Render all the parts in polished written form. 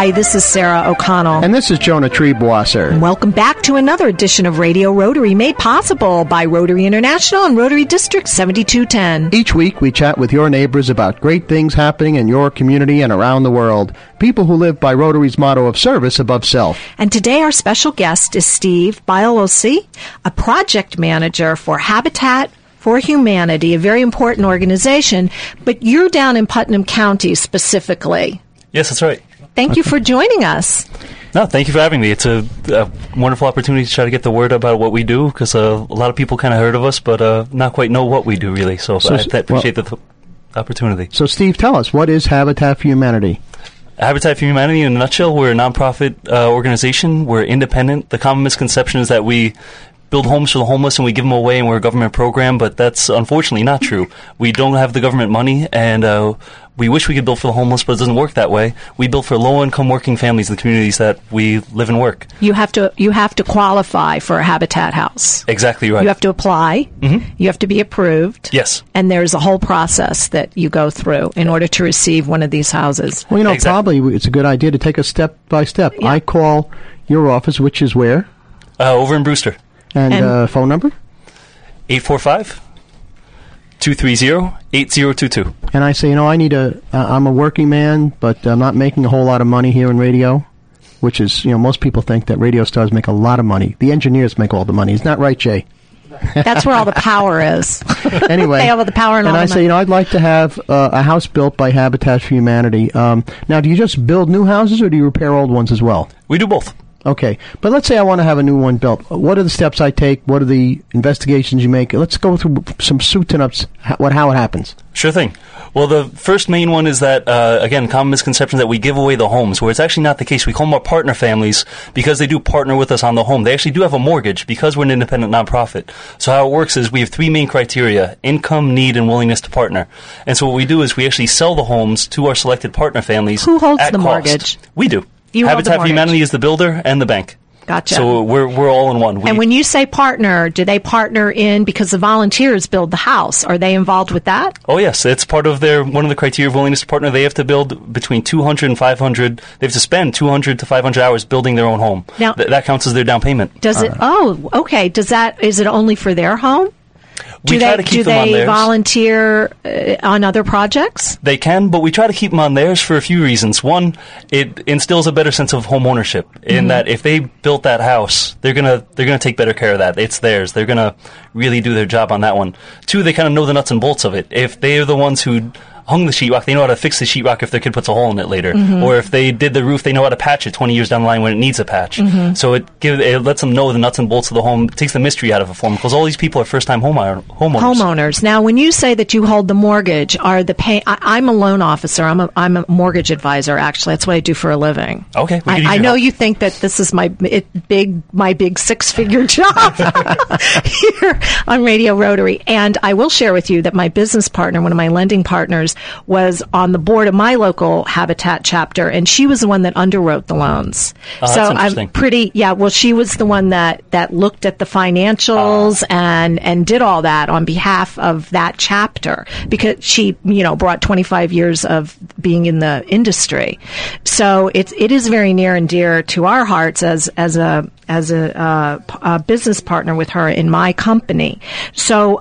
Hi, this is Sarah O'Connell. And this is Jonah Treebwasser. Welcome back to another edition of Radio Rotary, made possible by Rotary International and Rotary District 7210. Each week we chat with your neighbors about great things happening in your community and around the world. People who live by Rotary's motto of service above self. And today our special guest is Steve Bialosi, a project manager for Habitat for Humanity, a very important organization, but you're down in Putnam County specifically. Yes, that's right. Thank you for joining us. No, thank you for having me. It's a wonderful opportunity to try to get the word about what we do, because a lot of people kind of heard of us, but not quite know what we do, really. So I appreciate the opportunity. So, Steve, tell us, what is Habitat for Humanity? Habitat for Humanity, in a nutshell, we're a nonprofit organization. We're independent. The common misconception is that we build homes for the homeless and we give them away and we're a government program, but that's unfortunately not true. We don't have the government money, and we wish we could build for the homeless, but it doesn't work that way. We build for low-income working families in the communities that we live and work. You have to qualify for a Habitat house. Exactly right. You have to apply. Mm-hmm. You have to be approved. Yes. And there's a whole process that you go through in order to receive one of these houses. Well, probably it's a good idea to take a step by step. Yeah. I call your office, which is where? Over in Brewster. And phone number? 845-230-8022. And I say, I'm a working man, but I'm not making a whole lot of money here in radio, which is, most people think that radio stars make a lot of money. The engineers make all the money. Isn't that right, Jay? That's where all the power is. Anyway. They have all the power and all the money. And I say, I'd like to have a house built by Habitat for Humanity. Now, do you just build new houses or do you repair old ones as well? We do both. Okay, but let's say I want to have a new one built. What are the steps I take? What are the investigations you make? Let's go through some soup and ups, how it happens. Sure thing. Well, the first main one is that, again, common misconception that we give away the homes, where it's actually not the case. We call them our partner families because they do partner with us on the home. They actually do have a mortgage because we're an independent nonprofit. So how it works is we have three main criteria: income, need, and willingness to partner. And so what we do is we actually sell the homes to our selected partner families. Who holds at the cost. Mortgage? We do. Habitat for Humanity is the builder and the bank. Gotcha. So we're all in one. And when you say partner, do they partner in because the volunteers build the house? Are they involved with that? Oh, yes. It's part of one of the criteria of willingness to partner. They have to build between 200 and 500. They have to spend 200 to 500 hours building their own home. Now, that counts as their down payment. Does it? Oh, okay. Is it only for their home? We try to keep them on theirs. Do they volunteer on other projects? They can, but we try to keep them on theirs for a few reasons. One, it instills a better sense of home ownership in that if they built that house, they're gonna take better care of that. It's theirs. They're gonna really do their job on that one. Two, they kind of know the nuts and bolts of it. If they're the ones who hung the sheetrock, they know how to fix the sheetrock if their kid puts a hole in it later. Mm-hmm. Or if they did the roof, they know how to patch it 20 years down the line when it needs a patch. Mm-hmm. So it lets them know the nuts and bolts of the home. It takes the mystery out of it for them, because all these people are first-time homeowners. Now, when you say that you hold the mortgage, I'm a loan officer. I'm a mortgage advisor, actually. That's what I do for a living. Okay. I know you think that this is my big six-figure job here on Radio Rotary. And I will share with you that my business partner, one of my lending partners, was on the board of my local Habitat chapter, and she was the one that underwrote the loans. So I'm she was the one that looked at the financials and did all that on behalf of that chapter, because she, brought 25 years of being in the industry. So it is very near and dear to our hearts as a business partner with her in my company. So,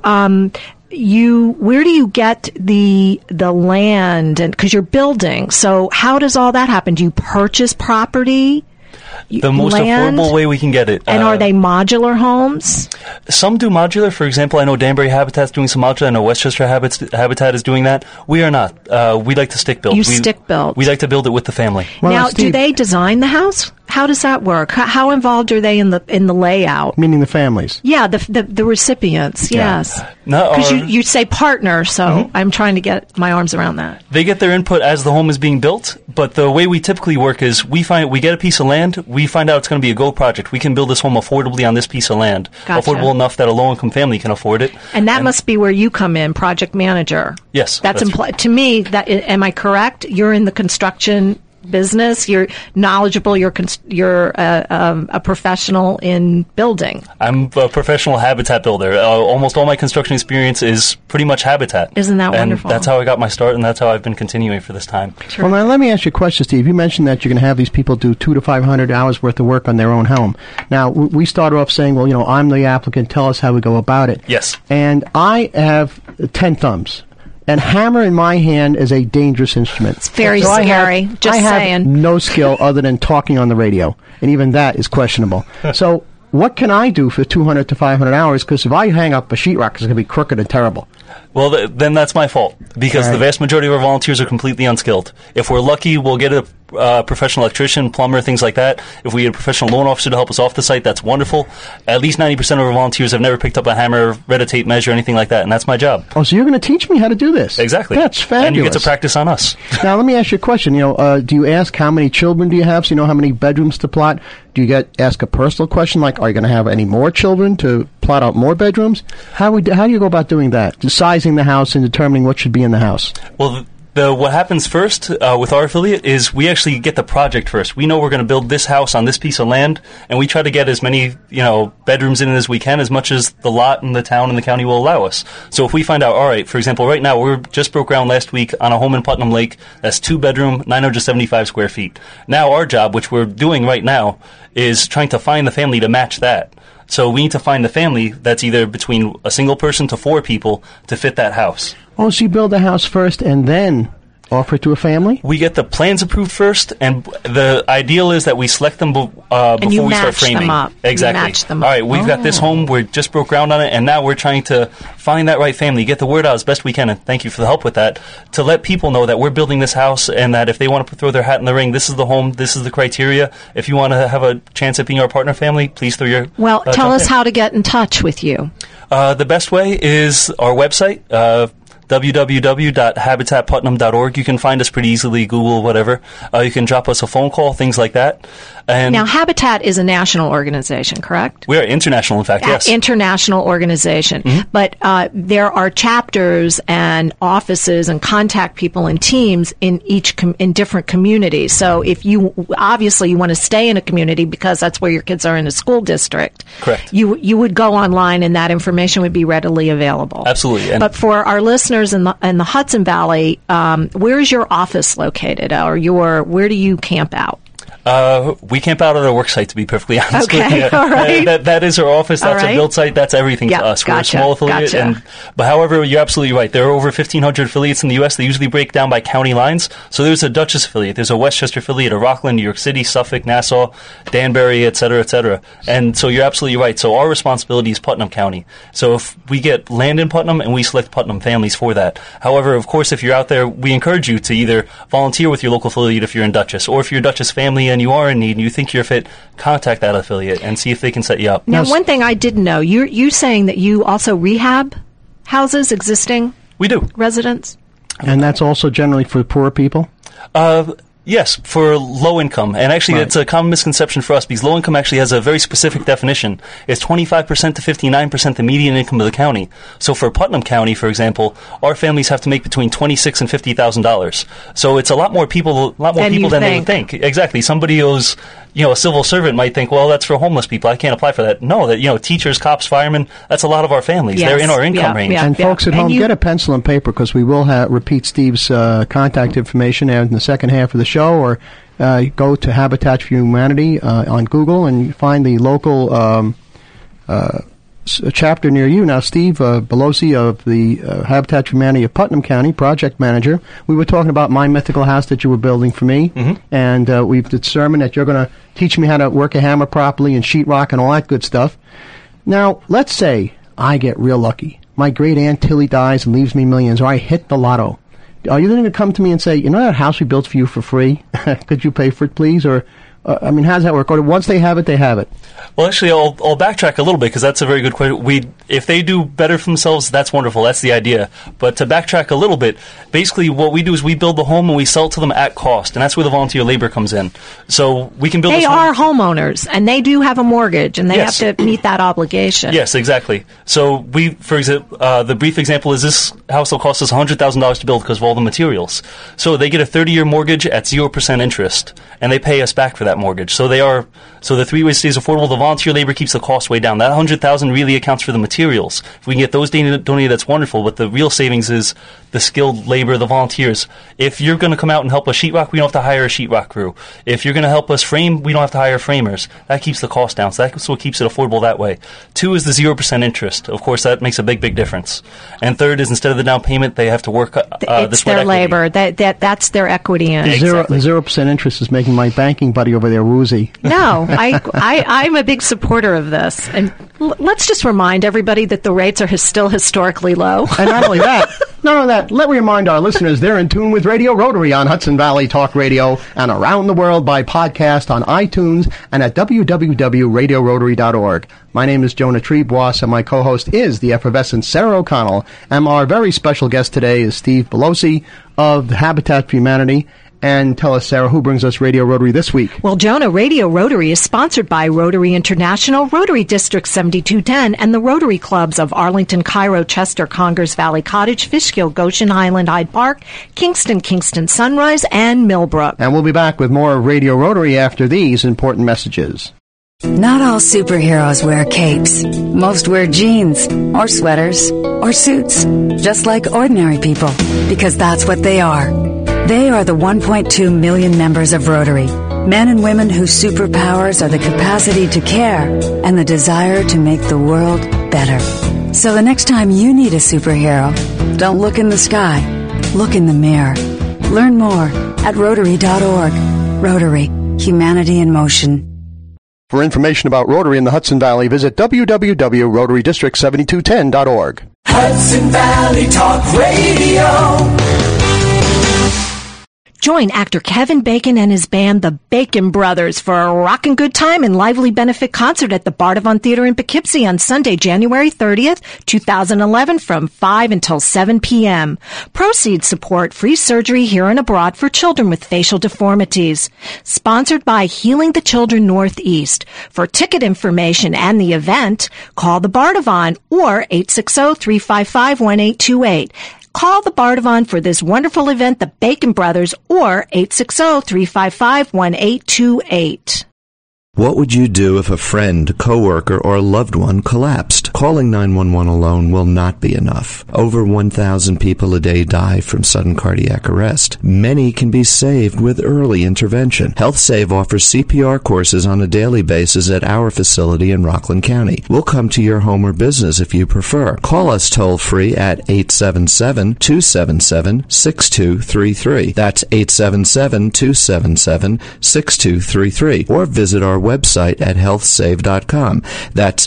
where do you get the land? And because you're building, so how does all that happen? Do you purchase property? The most affordable way we can get it. And are they modular homes? Some do modular. For example, I know Danbury Habitat's doing some modular. I know Westchester Habitat is doing that. We are not. We like to stick build. Stick build. We like to build it with the family. Well, now, Steve, do they design the house? How does that work? How involved are they in the layout? Meaning the families? Yeah, the recipients. Yeah. Yes. Because you say partner, so I'm trying to get my arms around that. They get their input as the home is being built, but the way we typically work is we get a piece of land. We find out it's going to be a go project. We can build this home affordably on this piece of land. Gotcha. Affordable enough that a low-income family can afford it. And that must be where you come in, project manager. Yes. That's to me. Am I correct? You're in the construction business. You're knowledgeable. You're a professional in building. I'm a professional habitat builder. Almost all my construction experience is pretty much habitat. Isn't that wonderful? And that's how I got my start, and that's how I've been continuing for this time. Sure. Well, now let me ask you a question, Steve. You mentioned that you're going to have these people do 200 to 500 hours worth of work on their own home. Now, we started off saying, well, I'm the applicant. Tell us how we go about it. Yes. And I have 10 thumbs. And hammer in my hand is a dangerous instrument. It's very scary. I have no skill other than talking on the radio, and even that is questionable. So what can I do for 200 to 500 hours? Because if I hang up a sheetrock, it's going to be crooked and terrible. Well, then that's my fault, because the vast majority of our volunteers are completely unskilled. If we're lucky, we'll get a professional electrician, plumber, things like that. If we get a professional loan officer to help us off the site, that's wonderful. At least 90% of our volunteers have never picked up a hammer, read a tape measure, anything like that, and that's my job. Oh, so you're going to teach me how to do this? Exactly. That's fabulous. And you get to practice on us. Now, let me ask you a question. Do you ask how many children do you have, so you know how many bedrooms to plot? Do you ask a personal question, like, are you going to have any more children to plot out more bedrooms? How do you go about doing that? Just sizing the house and determining what should be in the house? Well, what happens first with our affiliate is we actually get the project first. We know we're going to build this house on this piece of land, and we try to get as many bedrooms in it as we can, as much as the lot and the town and the county will allow us. So if we find out, all right, for example, right now we just broke ground last week on a home in Putnam Lake that's 2-bedroom, 975 square feet. Now our job, which we're doing right now, is trying to find the family to match that. So we need to find the family that's either between a single person to 4 people to fit that house. Oh, so you build the house first and then offer it to a family? We get the plans approved first, and the ideal is that we select them before we start framing. Them up. Exactly. You match them up. All right, we've got this home. We just broke ground on it, and now we're trying to find that right family, get the word out as best we can, and thank you for the help with that, to let people know that we're building this house, and that if they want to throw their hat in the ring, this is the home, this is the criteria. If you want to have a chance at being our partner family, please throw your Well, tell us how to get in touch with you. The best way is our website, www.habitatputnam.org. You can find us pretty easily, Google, whatever. You can drop us a phone call, things like that. And now, Habitat is a national organization, correct? We are international, in fact, yes. International organization. Mm-hmm. But there are chapters and offices and contact people and teams in in different communities. So if you obviously want to stay in a community because that's where your kids are in a school district, correct, you would go online and that information would be readily available. Absolutely. But for our listeners in the Hudson Valley, where is your office located, or where do you camp out? We camp out at our work site, to be perfectly honest with you. All right. That is our office. That's our build site. That's everything to us. We're a small affiliate. But however, you're absolutely right. There are over 1,500 affiliates in the U.S. They usually break down by county lines. So there's a Dutchess affiliate. There's a Westchester affiliate, a Rockland, New York City, Suffolk, Nassau, Danbury, et cetera, et cetera. And so you're absolutely right. So our responsibility is Putnam County. So if we get land in Putnam, and we select Putnam families for that. However, of course, if you're out there, we encourage you to either volunteer with your local affiliate if you're in Dutchess, or if you're a Dutchess family and you are in need and you think you're fit, contact that affiliate and see if they can set you up. Now, one thing I didn't know, you saying that you also rehab houses, existing We do. residents? And that's also generally for poor people? Yes, for low income. And actually, it's a common misconception for us, because low income actually has a very specific definition. It's 25% to 59% the median income of the county. So for Putnam County, for example, our families have to make between $26,000 and $50,000. So it's a lot more people than they would think. Exactly. Somebody who's a civil servant might think, well, that's for homeless people. I can't apply for that. No, teachers, cops, firemen, that's a lot of our families. Yes. They're in our income range. And folks at home, get a pencil and paper, because we will repeat Steve's contact information in the second half of the show, or go to Habitat for Humanity on Google and find the local chapter near you. Now, Steve Belosi of the Habitat for Humanity of Putnam County, project manager, we were talking about my mythical house that you were building for me, and we've determined that you're going to teach me how to work a hammer properly and sheetrock and all that good stuff. Now, let's say I get real lucky. My great aunt Tilly dies and leaves me millions, or I hit the lotto. Are you then going to come to me and say, that house we built for you for free? Could you pay for it, please? Or I mean, how does that work? Or once they have it, they have it? Well, actually, I'll backtrack a little bit because that's a very good question. If they do better for themselves, that's wonderful. That's the idea. But to backtrack a little bit, basically what we do is we build the home and we sell it to them at cost, and that's where the volunteer labor comes in. So we can build. They are homeowners, and they do have a mortgage, and they have to meet that obligation. Yes, exactly. So for example, the brief example is this house will cost us $100,000 to build because of all the materials. So they get a 30-year mortgage at 0% interest, and they pay us back for that mortgage. So the three-way stays affordable. The volunteer labor keeps the cost way down. That $100,000 really accounts for the materials. If we can get those donated, that's wonderful. But the real savings is the skilled labor, the volunteers. If you're going to come out and help us sheetrock, we don't have to hire a sheetrock crew. If you're going to help us frame, we don't have to hire framers. That keeps the cost down. So that's what keeps it affordable that way. 2 is the 0% interest. Of course, that makes a big, big difference. And 3rd is instead of the down payment, they have to work it's their labor. That's their equity in. Exactly. 0% interest is making my banking buddy over there woozy. No, I'm a big supporter of this. And let's just remind everybody that the rates are still historically low. And not only that, let me remind our listeners they're in tune with Radio Rotary on Hudson Valley Talk Radio and around the world by podcast on iTunes and at www.radiorotary.org. My name is Jonah Triebois, and my co-host is the effervescent Sarah O'Connell, and our very special guest today is Steve Belosi of the Habitat for Humanity. And tell us, Sarah, who brings us Radio Rotary this week? Well, Jonah, Radio Rotary is sponsored by Rotary International, Rotary District 7210, and the Rotary Clubs of Arlington, Cairo, Chester, Congers Valley Cottage, Fishkill, Goshen, Highland, Hyde Park, Kingston, Sunrise, and Millbrook. And we'll be back with more of Radio Rotary after these important messages. Not all superheroes wear capes. Most wear jeans, or sweaters, or suits, just like ordinary people, because that's what they are. They are the 1.2 million members of Rotary, men and women whose superpowers are the capacity to care and the desire to make the world better. So the next time you need a superhero, don't look in the sky, look in the mirror. Learn more at Rotary.org. Rotary, humanity in motion. For information about Rotary in the Hudson Valley, visit www.rotarydistrict7210.org. Hudson Valley Talk Radio. Join actor Kevin Bacon and his band, the Bacon Brothers, for a rockin' good time and lively benefit concert at the Bardavon Theater in Poughkeepsie on Sunday, January 30th, 2011 from 5 until 7 p.m. Proceeds support free surgery here and abroad for children with facial deformities. Sponsored by Healing the Children Northeast. For ticket information and the event, call the Bardavon or 860-355-1828. Call the Bardavon for this wonderful event, the Bacon Brothers, or 860-355-1828. What would you do if a friend, coworker, or loved one collapsed? Calling 911 alone will not be enough. Over 1,000 people a day die from sudden cardiac arrest. Many can be saved with early intervention. HealthSave offers CPR courses on a daily basis at our facility in Rockland County. We'll come to your home or business if you prefer. Call us toll-free at 877-277-6233. That's 877-277-6233. Or visit our website at healthsave.com. That's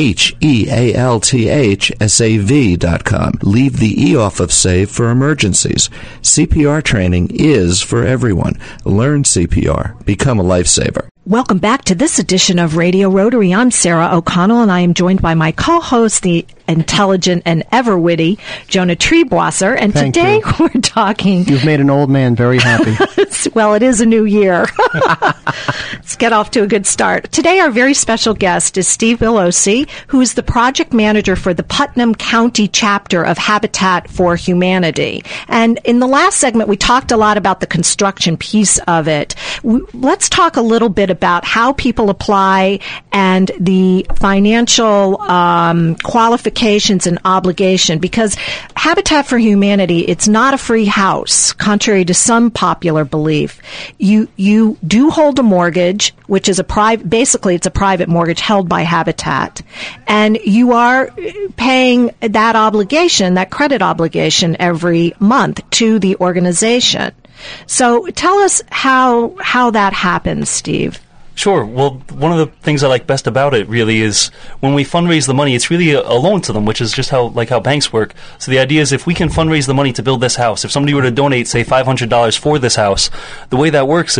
HEALTHSAV.com. Leave the E off of SAVE for emergencies. CPR training is for everyone. Learn CPR. Become a lifesaver. Welcome back to this edition of Radio Rotary. I'm Sarah O'Connell, and I am joined by my co-host, the intelligent and ever-witty Jonah Triebois. And Thank today you. we're talking... You've made an old man very happy. Well, it is a new year. Let's get off to a good start. Today, our very special guest is Steve Belosi, who is the project manager for the Putnam County chapter of Habitat for Humanity. And in the last segment, we talked a lot about the construction piece of it. Let's talk a little bit about how people apply and the financial qualifications and obligation, because Habitat for Humanity, it's not a free house, contrary to some popular belief. You do hold a mortgage, which is basically it's a private mortgage held by Habitat, and you are paying that obligation, that credit obligation, every month to the organization. So tell us how that happens, Steve. Sure. Well, one of the things I like best about it really is when we fundraise the money, it's really a loan to them, which is just how banks work. So the idea is if we can fundraise the money to build this house, if somebody were to donate, say, $500 for this house, the way that works is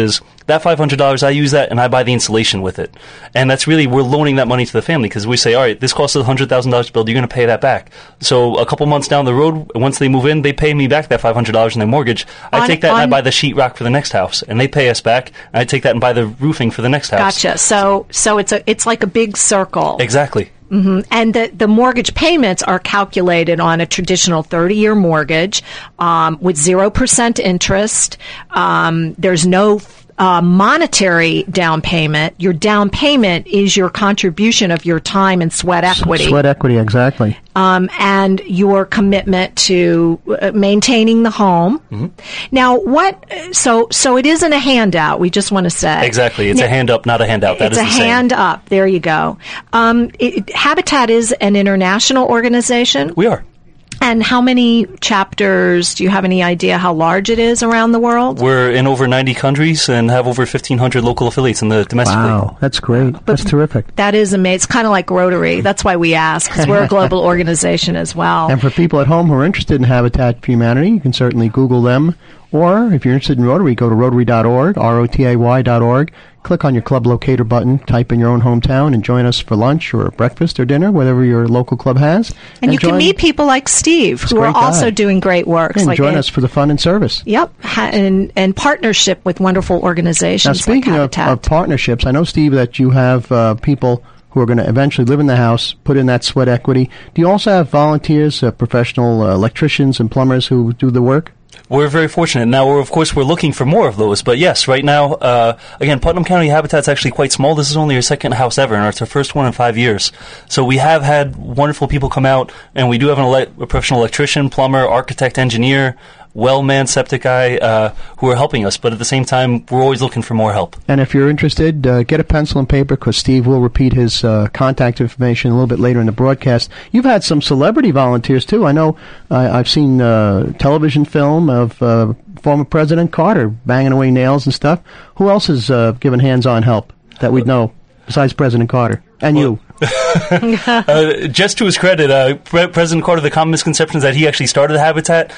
that $500, I use that and I buy the insulation with it. And that's really, we're loaning that money to the family because we say, all right, this costs us $100,000 to build, you're going to pay that back. So a couple months down the road, once they move in, they pay me back that $500 in their mortgage. I take that and I buy the sheetrock for the next house, and they pay us back, and I take that and buy the roofing for the next house. Gotcha. So it's like a big circle. Exactly. Mm-hmm. And the mortgage payments are calculated on a traditional 30-year mortgage with 0% interest. There's no monetary down payment. Your down payment is your contribution of your time and sweat equity. Sweat equity, exactly. And your commitment to maintaining the home. Mm-hmm. Now, so it isn't a handout, we just want to say. Exactly. It's a hand up, not a handout. That is the same. It's a hand up. There you go. Habitat is an international organization. We are. And how many chapters, do you have any idea how large it is around the world? We're in over 90 countries and have over 1,500 local affiliates in the domestic league. Wow, that's great. That's terrific. That is amazing. It's kind of like Rotary. That's why we ask, because we're a global organization as well. And for people at home who are interested in Habitat for Humanity, you can certainly Google them. Or if you're interested in Rotary, go to rotary.org, rotay.org. Click on your club locator button, type in your own hometown, and join us for lunch or breakfast or dinner, whatever your local club has. And you can meet people like Steve, who are also doing great work. And join us for the fun and service. Yep, and partnership with wonderful organizations. Now, speaking like of partnerships, I know, Steve, that you have people who are going to eventually live in the house, put in that sweat equity. Do you also have volunteers, professional electricians and plumbers who do the work? We're very fortunate. Now, we're looking for more of those. But yes, right now, again, Putnam County Habitat's actually quite small. This is only our second house ever, and it's our first one in 5 years. So we have had wonderful people come out, and we do have a professional electrician, plumber, architect, engineer, well-manned septic guy who are helping us. But at the same time, we're always looking for more help. And if you're interested, get a pencil and paper, because Steve will repeat his contact information a little bit later in the broadcast. You've had some celebrity volunteers, too. I know I've seen television film of former President Carter banging away nails and stuff. Who else has given hands-on help that we'd know besides President Carter? And you. Just to his credit, President Carter, the common misconception is that he actually started Habitat.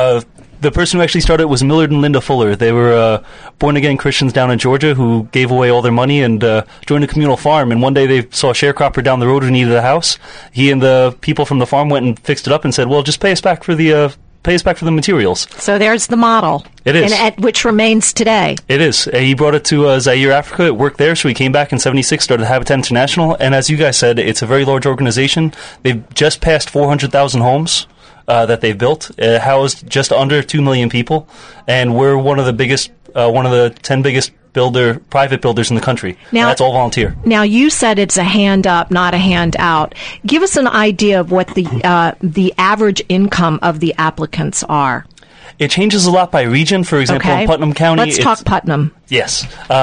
The person who actually started it was Millard and Linda Fuller. They were born-again Christians down in Georgia who gave away all their money and joined a communal farm. And one day they saw a sharecropper down the road who needed a house. He and the people from the farm went and fixed it up and said, well, just pay us back for the materials. So there's the model. It is. Which remains today. It is. He brought it to Zaire, Africa. It worked there, so he came back in 1976, started Habitat International. And as you guys said, it's a very large organization. They've just passed 400,000 homes that they've built. It housed just under 2 million people. And we're one of the biggest, one of the 10 biggest private builders in the country. Now, and that's all volunteer. Now, you said it's a hand up, not a hand out. Give us an idea of what the average income of the applicants are. It changes a lot by region. For example, in Putnam County, let's talk Putnam. Yes.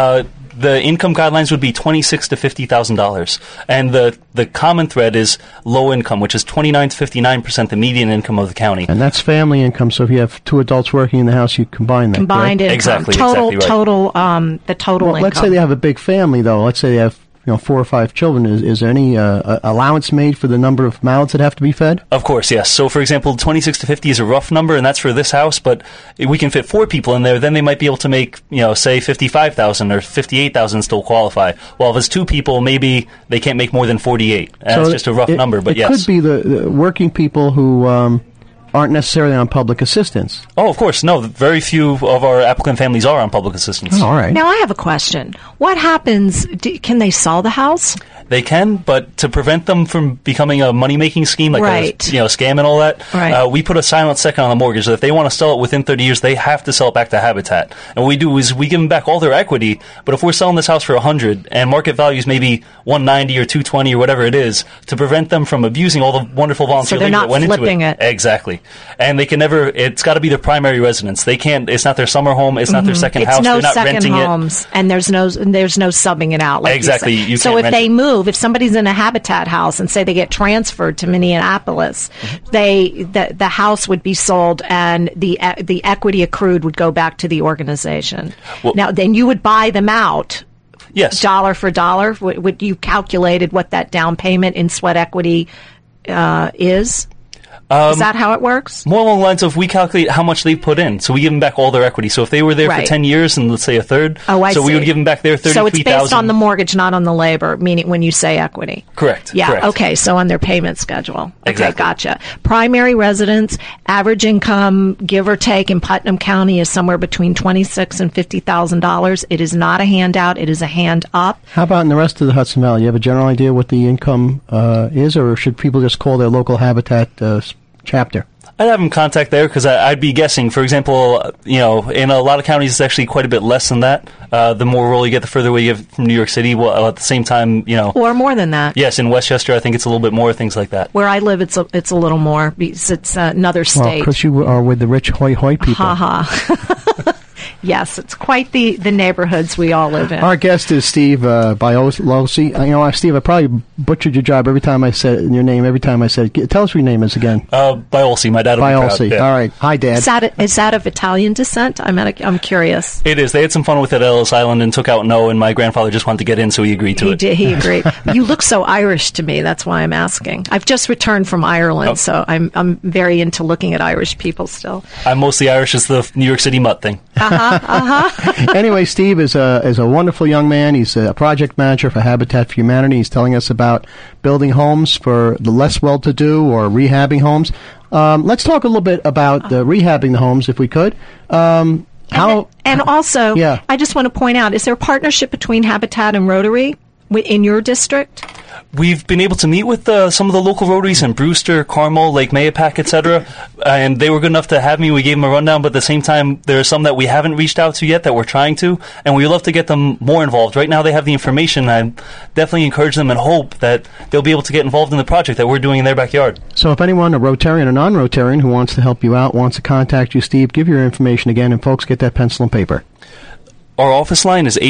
The income guidelines would be $26,000 to $50,000, and the common thread is low income, which is 29 to 59% the median income of the county. And that's family income. So if you have two adults working in the house, you combine that. Combined income, exactly, total, right. The total income. Let's say they have a big family, though. Let's say they have 4 or 5 children. Is there any allowance made for the number of mouths that have to be fed? Of course, yes. So, for example, 26 to 50 is a rough number, and that's for this house, but we can fit 4 people in there, then they might be able to make, say, $55,000 or $58,000 and still qualify. Well, if it's 2 people, maybe they can't make more than 48. That's just a rough number, but yes. It could be the working people who aren't necessarily on public assistance. Oh, of course. No, very few of our applicant families are on public assistance. Oh, all right. Now, I have a question. What happens? Can they sell the house? They can, but to prevent them from becoming a money-making scheme, like a scam and all that, we put a silent second on the mortgage. So if they want to sell it within 30 years, they have to sell it back to Habitat. And what we do is we give them back all their equity, but if we're selling this house for $100 and market value is maybe $190 or $220 or whatever it is, to prevent them from abusing all the wonderful volunteer labor that went into it. So they're not flipping it. Exactly. And they can never, it's got to be their primary residence. They can't, it's not their summer home, it's not their second house, they're not renting it. It's no second homes, and there's no subbing it out. Like exactly. You so if they move, if somebody's in a Habitat house and say they get transferred to Minneapolis, the house would be sold and the equity accrued would go back to the organization. Well, now, then you would buy them out. Yes. Dollar for dollar. Would you calculated what that down payment in sweat equity is? Is that how it works? More along the lines of we calculate how much they put in, so we give them back all their equity. So if they were there for 10 years and let's say a third, we would give them back their $33,000. So it's based on the mortgage, not on the labor, meaning when you say equity. Correct. Yeah, correct. Okay, so on their payment schedule. Exactly. Okay, gotcha. Primary residence, average income, give or take, in Putnam County is somewhere between $26,000 and $50,000. It is not a handout, it is a hand up. How about in the rest of the Hudson Valley? You have a general idea what the income is, or should people just call their local Habitat chapter? I'd have them contact there because I'd be guessing. For example, in a lot of counties, it's actually quite a bit less than that. The more rural you get, the further away you get from New York City. Well, at the same time, or more than that. Yes, in Westchester, I think it's a little bit more. Things like that. Where I live, it's a little more because it's another state. Well, because you are with the rich hoi people. Ha ha. Yes, it's quite the neighborhoods we all live in. Our guest is Steve Biolsi. Steve, I probably butchered your job every time I said your name. Every time I said, tell us what your name is again. Biolsi. My dad will be proud. Biolsi. Yeah. All right. Hi, Dad. Is that of Italian descent? I'm curious. It is. They had some fun with it at Ellis Island and took out no, and my grandfather just wanted to get in, so he agreed to it. He agreed. You look so Irish to me. That's why I'm asking. I've just returned from Ireland, so I'm very into looking at Irish people still. I'm mostly Irish as the New York City mutt thing. Anyway, Steve is a wonderful young man. He's a project manager for Habitat for Humanity. He's telling us about building homes for the less well-to-do or rehabbing homes. Let's talk a little bit about rehabbing the homes, if we could. And also, I just want to point out, is there a partnership between Habitat and Rotary in your district? We've been able to meet with some of the local Rotaries in Brewster, Carmel, Lake Mayapack, etc., and they were good enough to have me. We gave them a rundown, but at the same time, there are some that we haven't reached out to yet that we're trying to, and we would love to get them more involved. Right now, they have the information. I definitely encourage them and hope that they'll be able to get involved in the project that we're doing in their backyard. So if anyone, a Rotarian or non-Rotarian, who wants to help you out, wants to contact you, Steve, give your information again, and folks, get that pencil and paper. Our office line is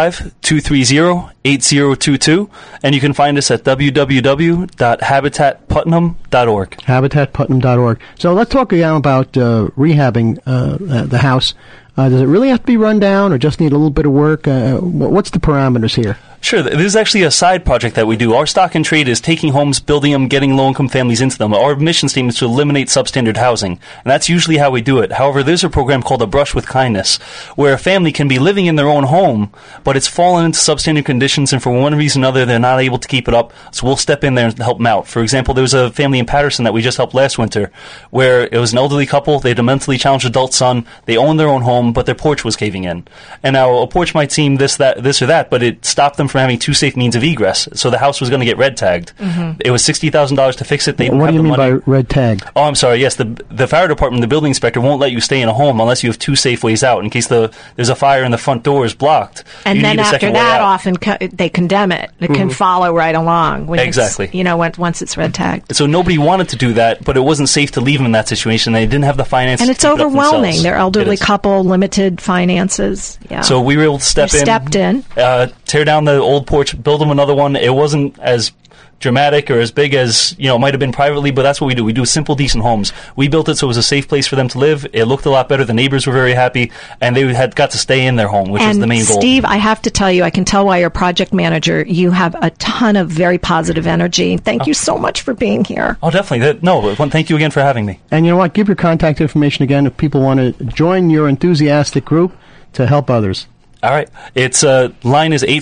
845-230-8022, and you can find us at www.habitatputnam.org. Habitatputnam.org. So let's talk again about rehabbing the house. Does it really have to be run down or just need a little bit of work? What's the parameters here? Sure. This is actually a side project that we do. Our stock and trade is taking homes, building them, getting low-income families into them. Our mission statement is to eliminate substandard housing, and that's usually how we do it. However, there's a program called A Brush with Kindness, where a family can be living in their own home, but it's fallen into substandard conditions, and for one reason or another, they're not able to keep it up, so we'll step in there and help them out. For example, there was a family in Patterson that we just helped last winter, where it was an elderly couple, they had a mentally challenged adult son, they owned their own home, but their porch was caving in. And now, a porch might seem this or that, but it stopped them from having two safe means of egress, so the house was going to get red tagged. Mm-hmm. It was $60,000 to fix it. They didn't what have do you the mean money. by red tag? Oh, I'm sorry. Yes, the fire department, the building inspector won't let you stay in a home unless you have two safe ways out in case there's a fire and the front door is blocked. And you then need a after second way that, out. often they condemn it. It can follow right along. When exactly. Once it's red tagged. So nobody wanted to do that, but it wasn't safe to leave them in that situation. They didn't have the finances. And it's to keep it up overwhelming. themselves. They're elderly couple, limited finances. Yeah. So we were able to stepped in, tear down the old porch, build them another one. It wasn't as dramatic or as big as it might have been privately, but that's what we do. We do simple, decent homes. We built it so it was a safe place for them to live. It looked a lot better. The neighbors were very happy, and they had got to stay in their home, which was the main goal. Steve, I have to tell you, I can tell why you're project manager. You have a ton of very positive energy. Thank you so much for being here. Oh, definitely. Thank you again for having me. And you know what? Give your contact information again if people want to join your enthusiastic group to help others. All right. Its line is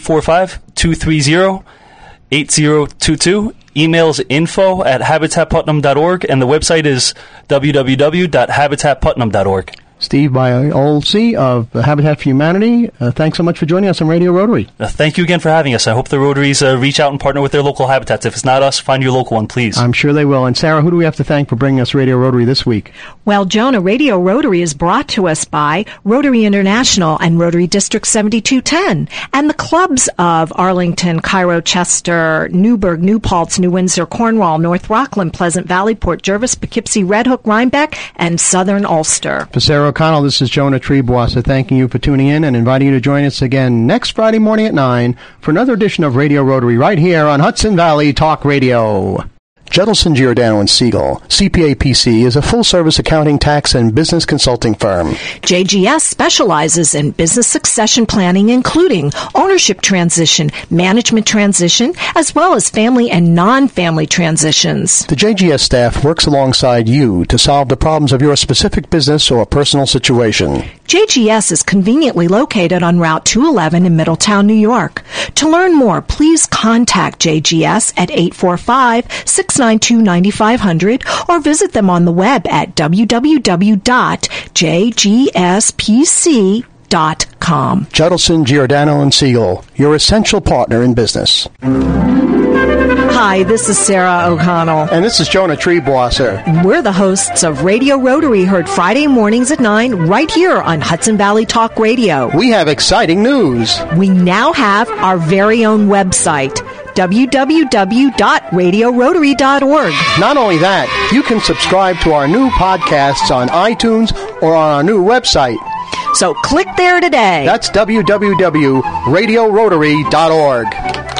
845-230-8022. Email is info@habitatputnam.org, and the website is www.habitatputnam.org. Steve Biolsi of Habitat for Humanity, thanks so much for joining us on Radio Rotary. Thank you again for having us. I hope the Rotaries reach out and partner with their local habitats. If it's not us, find your local one, please. I'm sure they will. And Sarah, who do we have to thank for bringing us Radio Rotary this week? Well, Jonah, Radio Rotary is brought to us by Rotary International and Rotary District 7210, and the clubs of Arlington, Cairo, Chester, Newburgh, New Paltz, New Windsor, Cornwall, North Rockland, Pleasant Valley, Port Jervis, Poughkeepsie, Red Hook, Rhinebeck, and Southern Ulster. For Sarah O'Connell, this is Jonah Triebwasser thanking you for tuning in and inviting you to join us again next Friday morning at 9 for another edition of Radio Rotary right here on Hudson Valley Talk Radio. Judelson, Giordano & Siegel, CPA PC, is a full-service accounting, tax, and business consulting firm. JGS specializes in business succession planning, including ownership transition, management transition, as well as family and non-family transitions. The JGS staff works alongside you to solve the problems of your specific business or personal situation. JGS is conveniently located on Route 211 in Middletown, New York. To learn more, please contact JGS at 845-692-9500 or visit them on the web at www.jgspc.com. Judelson, Giordano & Siegel, your essential partner in business. Hi, this is Sarah O'Connell. And this is Jonah Treebwasser. We're the hosts of Radio Rotary, heard Friday mornings at 9 right here on Hudson Valley Talk Radio. We have exciting news. We now have our very own website, www.radiorotary.org. Not only that, you can subscribe to our new podcasts on iTunes or on our new website. So click there today. That's www.radiorotary.org.